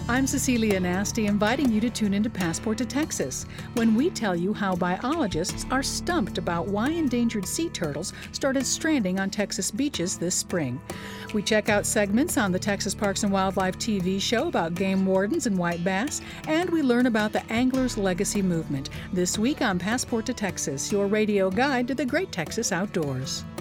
I'm Cecilia Nasty, inviting you to tune into Passport to Texas, when we tell you how biologists are stumped about why endangered sea turtles started stranding on Texas beaches this spring. We check out segments on the Texas Parks and Wildlife TV show about game wardens and white bass, and we learn about the Anglers Legacy Movement this week on Passport to Texas, your radio guide to the great Texas outdoors.